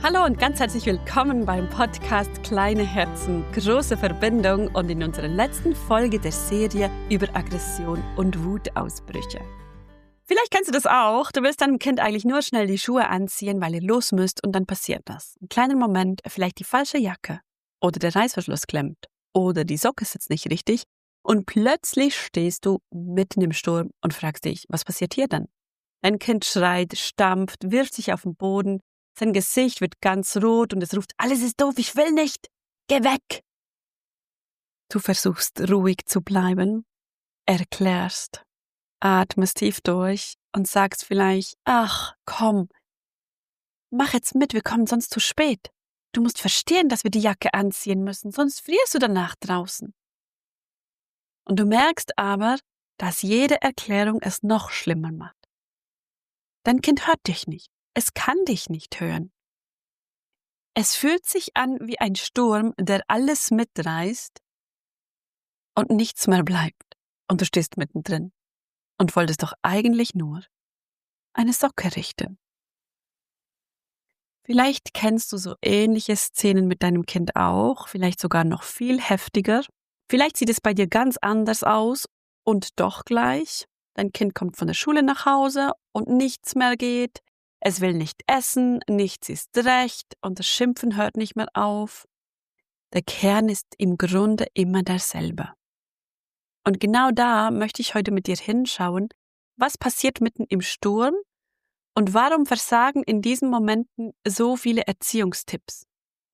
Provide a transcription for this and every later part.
Hallo und ganz herzlich willkommen beim Podcast Kleine Herzen, große Verbindung und in unserer letzten Folge der Serie über Aggression und Wutausbrüche. Vielleicht kennst du das auch. Du willst deinem Kind eigentlich nur schnell die Schuhe anziehen, weil ihr los müsst und dann passiert das. Ein kleiner Moment, vielleicht die falsche Jacke oder der Reißverschluss klemmt oder die Socke sitzt nicht richtig und plötzlich stehst du mitten im Sturm und fragst dich, was passiert hier denn? Dein Kind schreit, stampft, wirft sich auf den Boden, sein Gesicht wird ganz rot und es ruft, alles ist doof, ich will nicht, geh weg. Du versuchst ruhig zu bleiben, erklärst, atmest tief durch und sagst vielleicht, ach komm, mach jetzt mit, wir kommen sonst zu spät. Du musst verstehen, dass wir die Jacke anziehen müssen, sonst frierst du danach draußen. Und du merkst aber, dass jede Erklärung es noch schlimmer macht. Dein Kind hört dich nicht. Es kann dich nicht hören. Es fühlt sich an wie ein Sturm, der alles mitreißt und nichts mehr bleibt. Und du stehst mittendrin und wolltest doch eigentlich nur eine Socke richten. Vielleicht kennst du so ähnliche Szenen mit deinem Kind auch, vielleicht sogar noch viel heftiger. Vielleicht sieht es bei dir ganz anders aus und doch gleich. Dein Kind kommt von der Schule nach Hause und nichts mehr geht. Es will nicht essen, nichts ist recht und das Schimpfen hört nicht mehr auf. Der Kern ist im Grunde immer derselbe. Und genau da möchte ich heute mit dir hinschauen, was passiert mitten im Sturm und warum versagen in diesen Momenten so viele Erziehungstipps?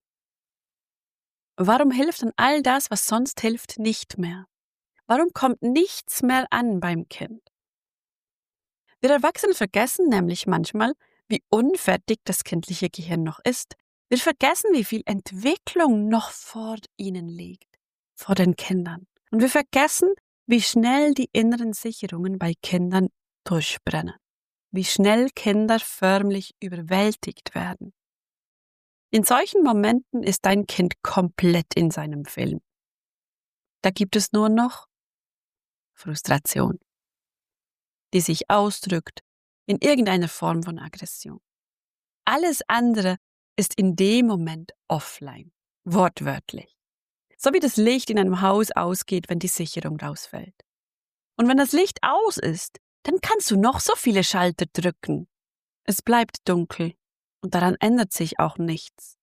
Warum hilft dann all das, was sonst hilft, nicht mehr? Warum kommt nichts mehr an beim Kind? Wir Erwachsene vergessen nämlich manchmal, wie unfertig das kindliche Gehirn noch ist. Wir vergessen, wie viel Entwicklung noch vor ihnen liegt, vor den Kindern. Und wir vergessen, wie schnell die inneren Sicherungen bei Kindern durchbrennen, wie schnell Kinder förmlich überwältigt werden. In solchen Momenten ist dein Kind komplett in seinem Film. Da gibt es nur noch Frustration, die sich ausdrückt in irgendeiner Form von Aggression. Alles andere ist in dem Moment offline, wortwörtlich. So wie das Licht in einem Haus ausgeht, wenn die Sicherung rausfällt. Und wenn das Licht aus ist, dann kannst du noch so viele Schalter drücken. Es bleibt dunkel und daran ändert sich auch nichts.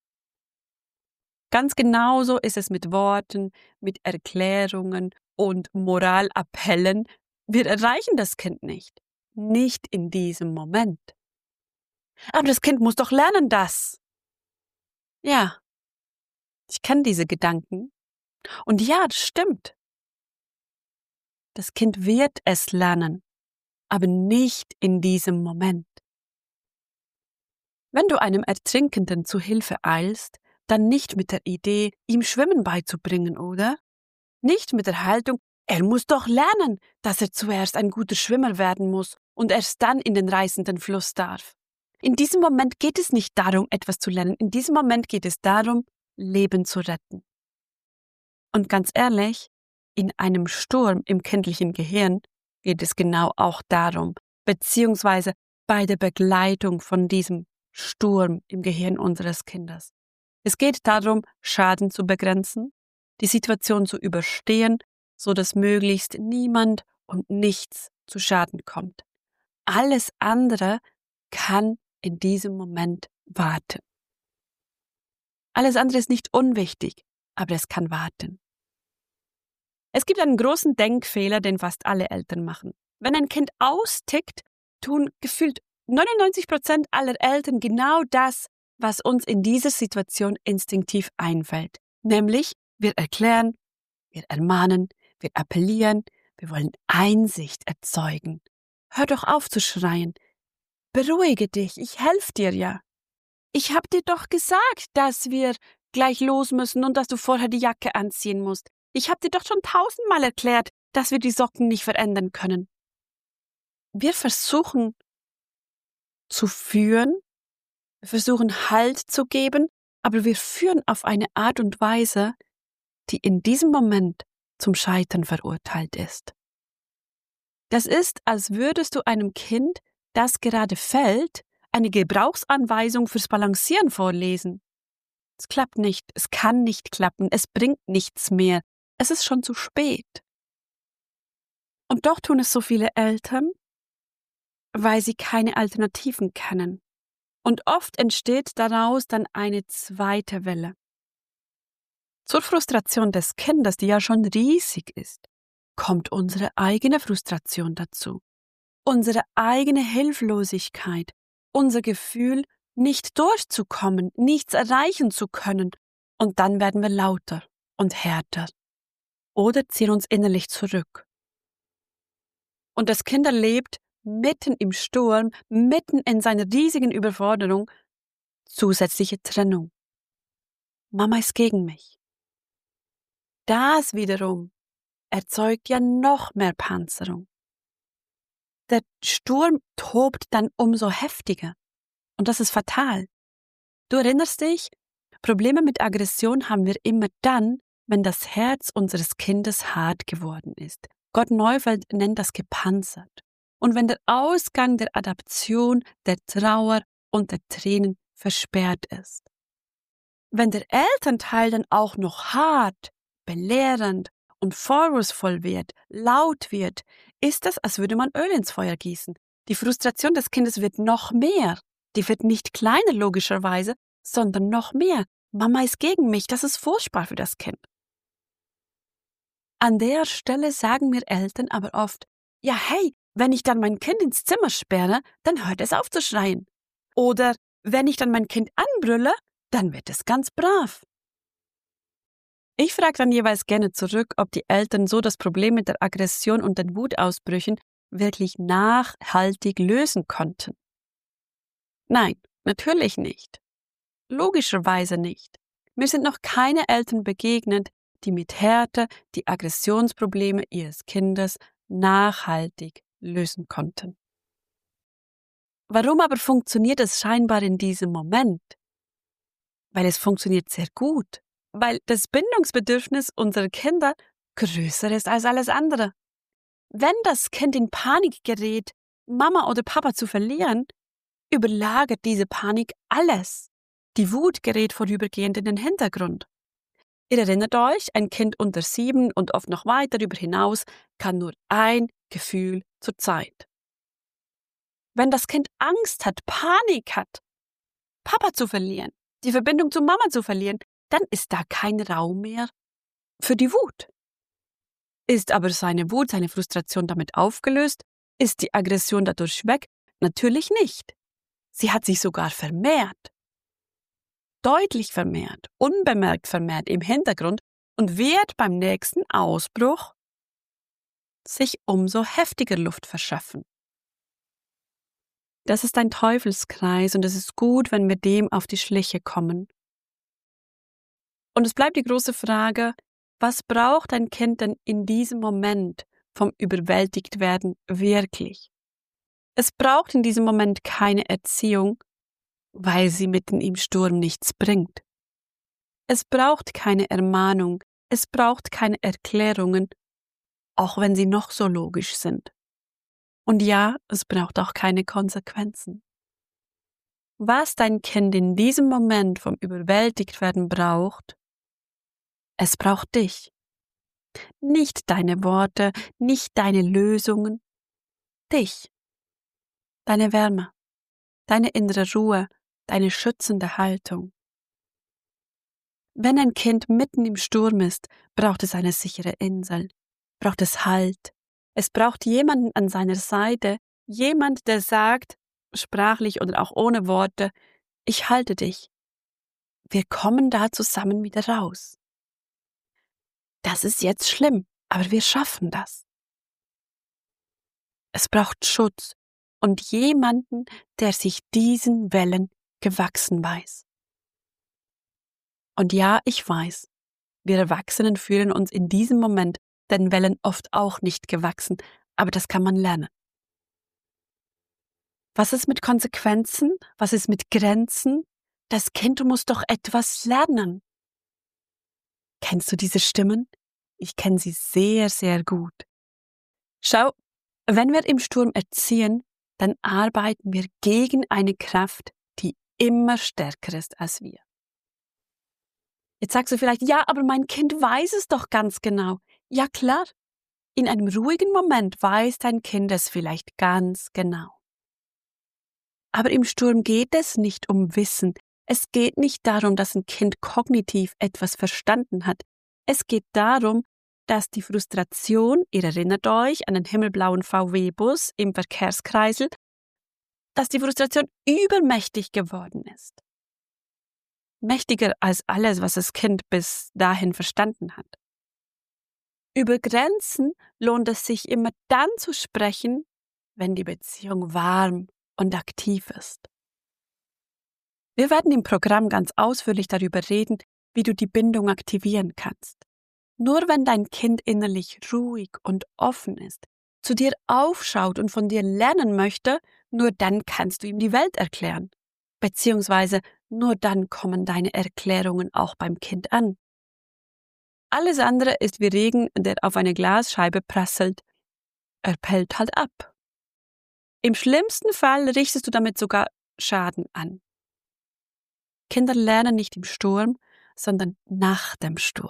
Ganz genauso ist es mit Worten, mit Erklärungen und Moralappellen. Wir erreichen das Kind nicht. Nicht in diesem Moment. Aber das Kind muss doch lernen, das. Ja, ich kenne diese Gedanken. Und ja, das stimmt. Das Kind wird es lernen, aber nicht in diesem Moment. Wenn du einem Ertrinkenden zu Hilfe eilst, dann nicht mit der Idee, ihm Schwimmen beizubringen, oder? Nicht mit der Haltung, er muss doch lernen, dass er zuerst ein guter Schwimmer werden muss und erst dann in den reißenden Fluss darf. In diesem Moment geht es nicht darum, etwas zu lernen. In diesem Moment geht es darum, Leben zu retten. Und ganz ehrlich, in einem Sturm im kindlichen Gehirn geht es genau auch darum, beziehungsweise bei der Begleitung von diesem Sturm im Gehirn unseres Kindes. Es geht darum, Schaden zu begrenzen, die Situation zu überstehen, so dass möglichst niemand und nichts zu Schaden kommt. Alles andere kann in diesem Moment warten. Alles andere ist nicht unwichtig, aber es kann warten. Es gibt einen großen Denkfehler, den fast alle Eltern machen. Wenn ein Kind austickt, tun gefühlt 99% aller Eltern genau das, was uns in dieser Situation instinktiv einfällt. Nämlich, wir erklären, wir ermahnen, wir appellieren, wir wollen Einsicht erzeugen. Hör doch auf zu schreien. Beruhige dich, ich helfe dir ja. Ich hab dir doch gesagt, dass wir gleich los müssen und dass du vorher die Jacke anziehen musst. Ich hab dir doch schon 1000-mal erklärt, dass wir die Socken nicht verändern können. Wir versuchen zu führen, wir versuchen Halt zu geben, aber wir führen auf eine Art und Weise, die in diesem Moment zum Scheitern verurteilt ist. Das ist, als würdest du einem Kind, das gerade fällt, eine Gebrauchsanweisung fürs Balancieren vorlesen. Es klappt nicht, es kann nicht klappen, es bringt nichts mehr. Es ist schon zu spät. Und doch tun es so viele Eltern, weil sie keine Alternativen kennen. Und oft entsteht daraus dann eine zweite Welle. Zur Frustration des Kindes, die ja schon riesig ist, kommt unsere eigene Frustration dazu. Unsere eigene Hilflosigkeit, unser Gefühl, nicht durchzukommen, nichts erreichen zu können. Und dann werden wir lauter und härter oder ziehen uns innerlich zurück. Und das Kind erlebt mitten im Sturm, mitten in seiner riesigen Überforderung, zusätzliche Trennung. Mama ist gegen mich. Das wiederum erzeugt ja noch mehr Panzerung. Der Sturm tobt dann umso heftiger. Und das ist fatal. Du erinnerst dich, Probleme mit Aggression haben wir immer dann, wenn das Herz unseres Kindes hart geworden ist. Gott Neufeld nennt das gepanzert. Und wenn der Ausgang der Adaption, der Trauer und der Tränen versperrt ist. Wenn der Elternteil dann auch noch hart, belehrend und vorwurfsvoll wird, laut wird, ist es, als würde man Öl ins Feuer gießen. Die Frustration des Kindes wird noch mehr. Die wird nicht kleiner logischerweise, sondern noch mehr. Mama ist gegen mich, das ist furchtbar für das Kind. An der Stelle sagen mir Eltern aber oft, ja hey, wenn ich dann mein Kind ins Zimmer sperre, dann hört es auf zu schreien. Oder wenn ich dann mein Kind anbrülle, dann wird es ganz brav. Ich frage dann jeweils gerne zurück, ob die Eltern so das Problem mit der Aggression und den Wutausbrüchen wirklich nachhaltig lösen konnten. Nein, natürlich nicht. Logischerweise nicht. Mir sind noch keine Eltern begegnet, die mit Härte die Aggressionsprobleme ihres Kindes nachhaltig lösen konnten. Warum aber funktioniert es scheinbar in diesem Moment? Weil es funktioniert sehr gut. Weil das Bindungsbedürfnis unserer Kinder größer ist als alles andere. Wenn das Kind in Panik gerät, Mama oder Papa zu verlieren, überlagert diese Panik alles. Die Wut gerät vorübergehend in den Hintergrund. Ihr erinnert euch, ein Kind unter 7 und oft noch weiter darüber hinaus kann nur ein Gefühl zur Zeit. Wenn das Kind Angst hat, Panik hat, Papa zu verlieren, die Verbindung zu Mama zu verlieren, dann ist da kein Raum mehr für die Wut. Ist aber seine Wut, seine Frustration damit aufgelöst? Ist die Aggression dadurch weg? Natürlich nicht. Sie hat sich sogar vermehrt. Deutlich vermehrt, unbemerkt vermehrt im Hintergrund und wird beim nächsten Ausbruch sich umso heftiger Luft verschaffen. Das ist ein Teufelskreis und es ist gut, wenn wir dem auf die Schliche kommen. Und es bleibt die große Frage, was braucht ein Kind denn in diesem Moment vom Überwältigtwerden wirklich? Es braucht in diesem Moment keine Erziehung, weil sie mitten im Sturm nichts bringt. Es braucht keine Ermahnung, es braucht keine Erklärungen, auch wenn sie noch so logisch sind. Und ja, es braucht auch keine Konsequenzen. Was dein Kind in diesem Moment vom Überwältigtwerden braucht, es braucht dich. Nicht deine Worte, nicht deine Lösungen, dich. Deine Wärme, deine innere Ruhe, deine schützende Haltung. Wenn ein Kind mitten im Sturm ist, braucht es eine sichere Insel, braucht es Halt. Es braucht jemanden an seiner Seite, jemand, der sagt, sprachlich oder auch ohne Worte, ich halte dich. Wir kommen da zusammen wieder raus. Das ist jetzt schlimm, aber wir schaffen das. Es braucht Schutz und jemanden, der sich diesen Wellen gewachsen weiß. Und ja, ich weiß, wir Erwachsenen fühlen uns in diesem Moment den Wellen oft auch nicht gewachsen, aber das kann man lernen. Was ist mit Konsequenzen? Was ist mit Grenzen? Das Kind muss doch etwas lernen. Kennst du diese Stimmen? Ich kenne sie sehr, sehr gut. Schau, wenn wir im Sturm erziehen, dann arbeiten wir gegen eine Kraft, die immer stärker ist als wir. Jetzt sagst du vielleicht, ja, aber mein Kind weiß es doch ganz genau. Ja klar, in einem ruhigen Moment weiß dein Kind es vielleicht ganz genau. Aber im Sturm geht es nicht um Wissen. Es geht nicht darum, dass ein Kind kognitiv etwas verstanden hat. Es geht darum, dass die Frustration, ihr erinnert euch an den himmelblauen VW-Bus im Verkehrskreisel, dass die Frustration übermächtig geworden ist. Mächtiger als alles, was das Kind bis dahin verstanden hat. Über Grenzen lohnt es sich immer dann zu sprechen, wenn die Beziehung warm und aktiv ist. Wir werden im Programm ganz ausführlich darüber reden, wie du die Bindung aktivieren kannst. Nur wenn dein Kind innerlich ruhig und offen ist, zu dir aufschaut und von dir lernen möchte, nur dann kannst du ihm die Welt erklären. Beziehungsweise nur dann kommen deine Erklärungen auch beim Kind an. Alles andere ist wie Regen, der auf eine Glasscheibe prasselt. Er pellt halt ab. Im schlimmsten Fall richtest du damit sogar Schaden an. Kinder lernen nicht im Sturm, sondern nach dem Sturm.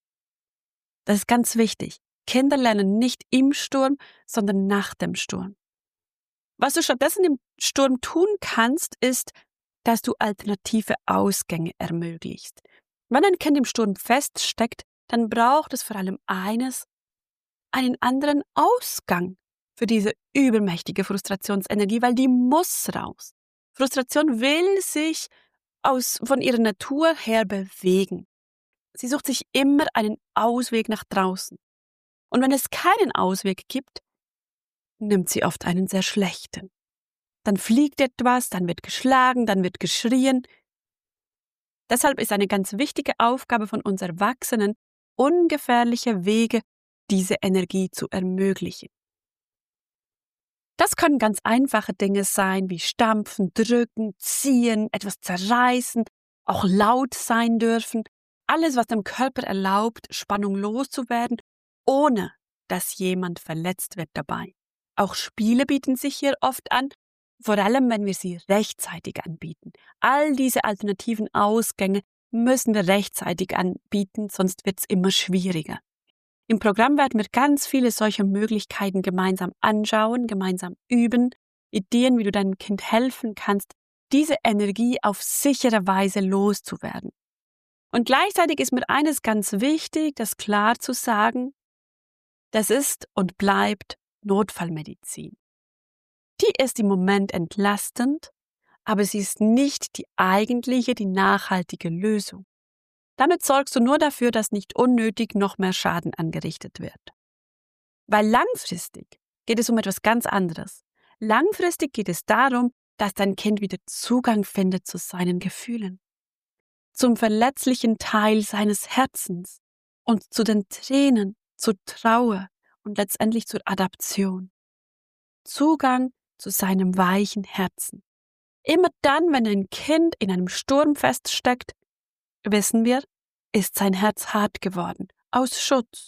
Das ist ganz wichtig. Kinder lernen nicht im Sturm, sondern nach dem Sturm. Was du stattdessen im Sturm tun kannst, ist, dass du alternative Ausgänge ermöglichst. Wenn ein Kind im Sturm feststeckt, dann braucht es vor allem eines, einen anderen Ausgang für diese übermächtige Frustrationsenergie, weil die muss raus. Frustration will sich von ihrer Natur her bewegen. Sie sucht sich immer einen Ausweg nach draußen. Und wenn es keinen Ausweg gibt, nimmt sie oft einen sehr schlechten. Dann fliegt etwas, dann wird geschlagen, dann wird geschrien. Deshalb ist eine ganz wichtige Aufgabe von uns Erwachsenen, ungefährliche Wege, diese Energie zu ermöglichen. Das können ganz einfache Dinge sein, wie stampfen, drücken, ziehen, etwas zerreißen, auch laut sein dürfen. Alles, was dem Körper erlaubt, Spannung loszuwerden, ohne dass jemand verletzt wird dabei. Auch Spiele bieten sich hier oft an, vor allem wenn wir sie rechtzeitig anbieten. All diese alternativen Ausgänge müssen wir rechtzeitig anbieten, sonst wird es immer schwieriger. Im Programm werden wir ganz viele solcher Möglichkeiten gemeinsam anschauen, gemeinsam üben, Ideen, wie du deinem Kind helfen kannst, diese Energie auf sichere Weise loszuwerden. Und gleichzeitig ist mir eines ganz wichtig, das klar zu sagen, das ist und bleibt Notfallmedizin. Die ist im Moment entlastend, aber sie ist nicht die eigentliche, die nachhaltige Lösung. Damit sorgst du nur dafür, dass nicht unnötig noch mehr Schaden angerichtet wird. Weil langfristig geht es um etwas ganz anderes. Langfristig geht es darum, dass dein Kind wieder Zugang findet zu seinen Gefühlen, zum verletzlichen Teil seines Herzens und zu den Tränen, zur Trauer und letztendlich zur Adaption. Zugang zu seinem weichen Herzen. Immer dann, wenn ein Kind in einem Sturm feststeckt, wissen wir, ist sein Herz hart geworden, aus Schutz,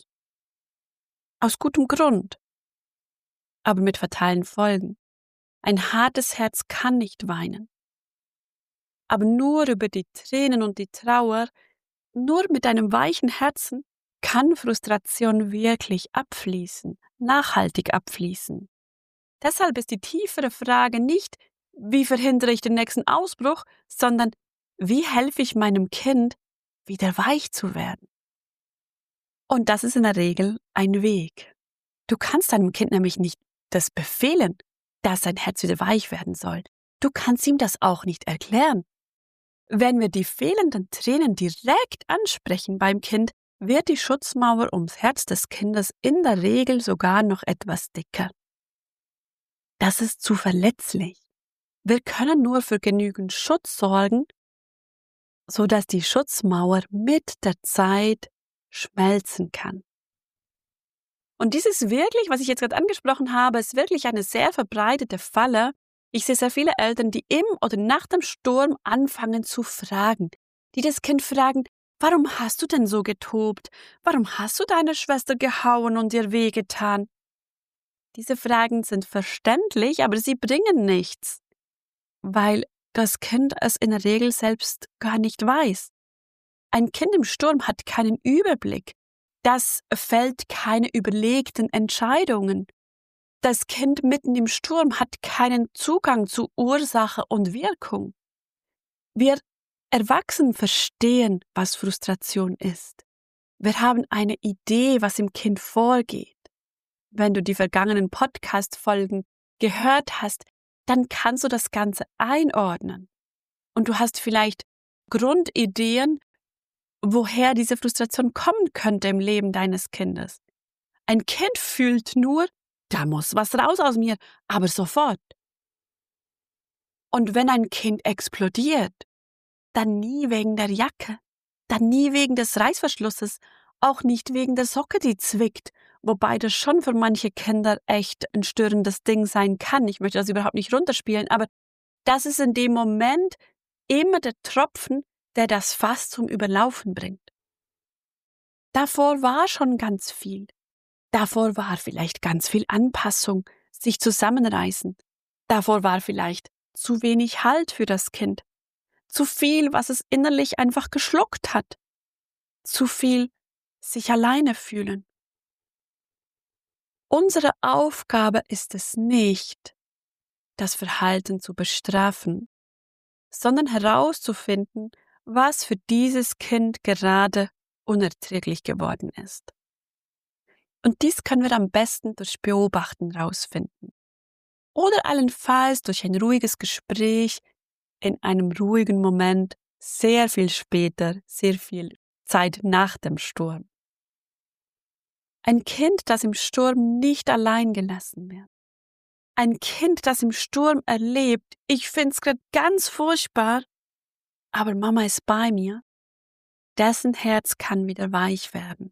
aus gutem Grund, aber mit fatalen Folgen. Ein hartes Herz kann nicht weinen. Aber nur über die Tränen und die Trauer, nur mit einem weichen Herzen kann Frustration wirklich abfließen, nachhaltig abfließen. Deshalb ist die tiefere Frage nicht, wie verhindere ich den nächsten Ausbruch, sondern wie helfe ich meinem Kind, wieder weich zu werden? Und das ist in der Regel ein Weg. Du kannst deinem Kind nämlich nicht das befehlen, dass sein Herz wieder weich werden soll. Du kannst ihm das auch nicht erklären. Wenn wir die fehlenden Tränen direkt ansprechen beim Kind, wird die Schutzmauer ums Herz des Kindes in der Regel sogar noch etwas dicker. Das ist zu verletzlich. Wir können nur für genügend Schutz sorgen, sodass die Schutzmauer mit der Zeit schmelzen kann. Und dieses wirklich, was ich jetzt gerade angesprochen habe, ist wirklich eine sehr verbreitete Falle. Ich sehe sehr viele Eltern, die im oder nach dem Sturm anfangen zu fragen, die das Kind fragen, warum hast du denn so getobt? Warum hast du deine Schwester gehauen und ihr wehgetan? Diese Fragen sind verständlich, aber sie bringen nichts, weil das Kind es in der Regel selbst gar nicht weiß. Ein Kind im Sturm hat keinen Überblick. Das fällt keine überlegten Entscheidungen. Das Kind mitten im Sturm hat keinen Zugang zu Ursache und Wirkung. Wir Erwachsenen verstehen, was Frustration ist. Wir haben eine Idee, was im Kind vorgeht. Wenn du die vergangenen Podcast-Folgen gehört hast, dann kannst du das Ganze einordnen. Und du hast vielleicht Grundideen, woher diese Frustration kommen könnte im Leben deines Kindes. Ein Kind fühlt nur, da muss was raus aus mir, aber sofort. Und wenn ein Kind explodiert, dann nie wegen der Jacke, dann nie wegen des Reißverschlusses, auch nicht wegen der Socke, die zwickt, wobei das schon für manche Kinder echt ein störendes Ding sein kann. Ich möchte das überhaupt nicht runterspielen, aber das ist in dem Moment immer der Tropfen, der das Fass zum Überlaufen bringt. Davor war schon ganz viel. Davor war vielleicht ganz viel Anpassung, sich zusammenreißen. Davor war vielleicht zu wenig Halt für das Kind. Zu viel, was es innerlich einfach geschluckt hat. Zu viel sich alleine fühlen. Unsere Aufgabe ist es nicht, das Verhalten zu bestrafen, sondern herauszufinden, was für dieses Kind gerade unerträglich geworden ist. Und dies können wir am besten durch Beobachten herausfinden. Oder allenfalls durch ein ruhiges Gespräch in einem ruhigen Moment, sehr viel später, sehr viel Zeit nach dem Sturm. Ein Kind, das im Sturm nicht allein gelassen wird. Ein Kind, das im Sturm erlebt, ich find's gerade ganz furchtbar, aber Mama ist bei mir, dessen Herz kann wieder weich werden.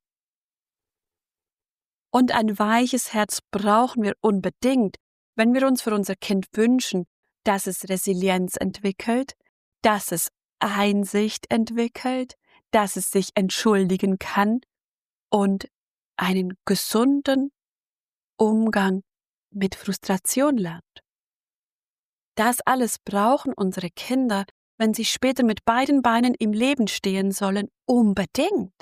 Und ein weiches Herz brauchen wir unbedingt, wenn wir uns für unser Kind wünschen, dass es Resilienz entwickelt, dass es Einsicht entwickelt, dass es sich entschuldigen kann und einen gesunden Umgang mit Frustration lernt. Das alles brauchen unsere Kinder, wenn sie später mit beiden Beinen im Leben stehen sollen, unbedingt.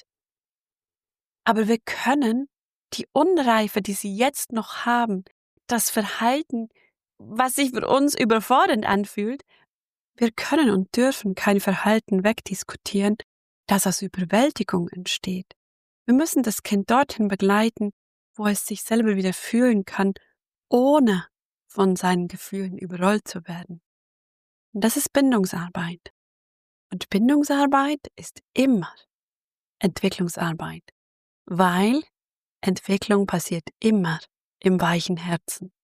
Aber wir können die Unreife, die sie jetzt noch haben, das Verhalten, was sich für uns überfordernd anfühlt, wir können und dürfen kein Verhalten wegdiskutieren, das aus Überwältigung entsteht. Wir müssen das Kind dorthin begleiten, wo es sich selber wieder fühlen kann, ohne von seinen Gefühlen überrollt zu werden. Und das ist Bindungsarbeit. Und Bindungsarbeit ist immer Entwicklungsarbeit, weil Entwicklung passiert immer im weichen Herzen.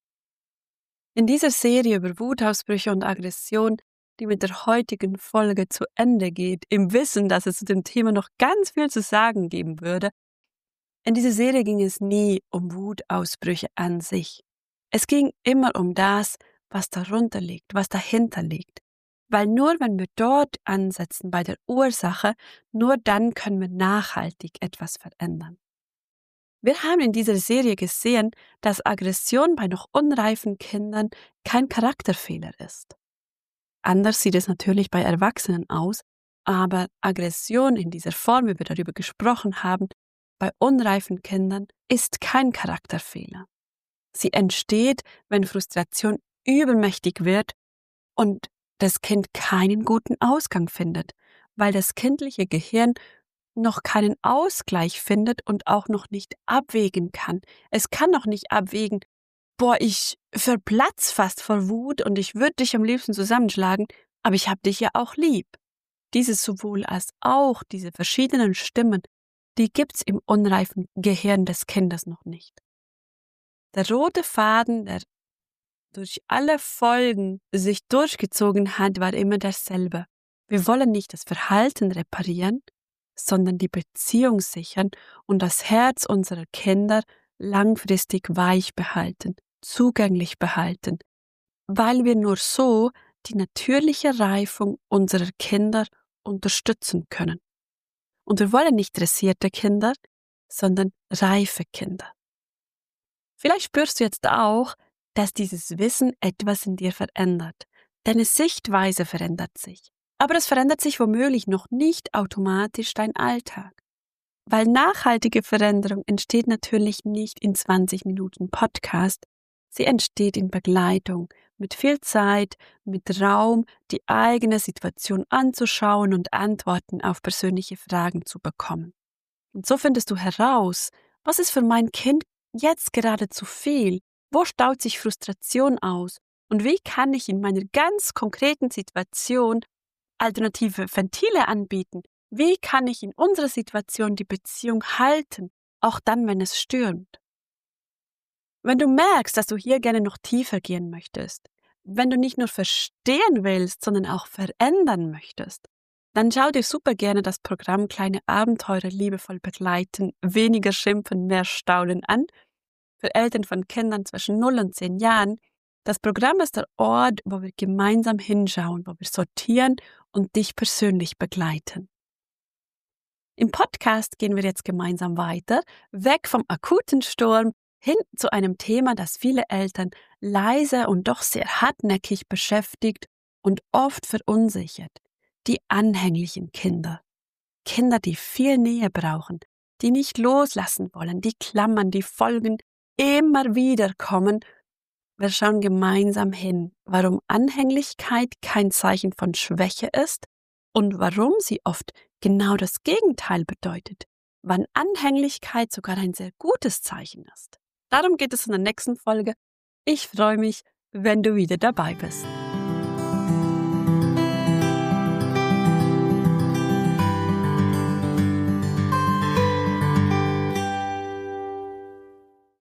In dieser Serie über Wutausbrüche und Aggression, die mit der heutigen Folge zu Ende geht, im Wissen, dass es zu dem Thema noch ganz viel zu sagen geben würde, in dieser Serie ging es nie um Wutausbrüche an sich. Es ging immer um das, was darunter liegt, was dahinter liegt. Weil nur wenn wir dort ansetzen bei der Ursache, nur dann können wir nachhaltig etwas verändern. Wir haben in dieser Serie gesehen, dass Aggression bei noch unreifen Kindern kein Charakterfehler ist. Anders sieht es natürlich bei Erwachsenen aus, aber Aggression in dieser Form, wie wir darüber gesprochen haben, bei unreifen Kindern ist kein Charakterfehler. Sie entsteht, wenn Frustration übermächtig wird und das Kind keinen guten Ausgang findet, weil das kindliche Gehirn noch keinen Ausgleich findet und auch noch nicht abwägen kann. Es kann noch nicht abwägen, boah, ich verplatz fast vor Wut und ich würde dich am liebsten zusammenschlagen, aber ich hab dich ja auch lieb. Dieses sowohl als auch, diese verschiedenen Stimmen, die gibt's im unreifen Gehirn des Kindes noch nicht. Der rote Faden, der durch alle Folgen sich durchgezogen hat, war immer derselbe. Wir wollen nicht das Verhalten reparieren, sondern die Beziehung sichern und das Herz unserer Kinder langfristig weich behalten, zugänglich behalten, weil wir nur so die natürliche Reifung unserer Kinder unterstützen können. Und wir wollen nicht dressierte Kinder, sondern reife Kinder. Vielleicht spürst du jetzt auch, dass dieses Wissen etwas in dir verändert. Deine Sichtweise verändert sich. Aber es verändert sich womöglich noch nicht automatisch dein Alltag. Weil nachhaltige Veränderung entsteht natürlich nicht in 20 Minuten Podcast. Sie entsteht in Begleitung, mit viel Zeit, mit Raum, die eigene Situation anzuschauen und Antworten auf persönliche Fragen zu bekommen. Und so findest du heraus, was ist für mein Kind jetzt gerade zu viel? Wo staut sich Frustration aus? Und wie kann ich in meiner ganz konkreten Situation alternative Ventile anbieten? Wie kann ich in unserer Situation die Beziehung halten, auch dann, wenn es stürmt? Wenn du merkst, dass du hier gerne noch tiefer gehen möchtest, wenn du nicht nur verstehen willst, sondern auch verändern möchtest, dann schau dir super gerne das Programm Kleine Abenteurer liebevoll begleiten, weniger schimpfen, mehr staunen an. Für Eltern von Kindern zwischen 0 und 10 Jahren. Das Programm ist der Ort, wo wir gemeinsam hinschauen, wo wir sortieren und dich persönlich begleiten. Im Podcast gehen wir jetzt gemeinsam weiter, weg vom akuten Sturm hin zu einem Thema, das viele Eltern leise und doch sehr hartnäckig beschäftigt und oft verunsichert. Die anhänglichen Kinder. Kinder, die viel Nähe brauchen, die nicht loslassen wollen, die klammern, die Folgen immer wieder kommen. Wir schauen gemeinsam hin, warum Anhänglichkeit kein Zeichen von Schwäche ist und warum sie oft genau das Gegenteil bedeutet, wann Anhänglichkeit sogar ein sehr gutes Zeichen ist. Darum geht es in der nächsten Folge. Ich freue mich, wenn du wieder dabei bist.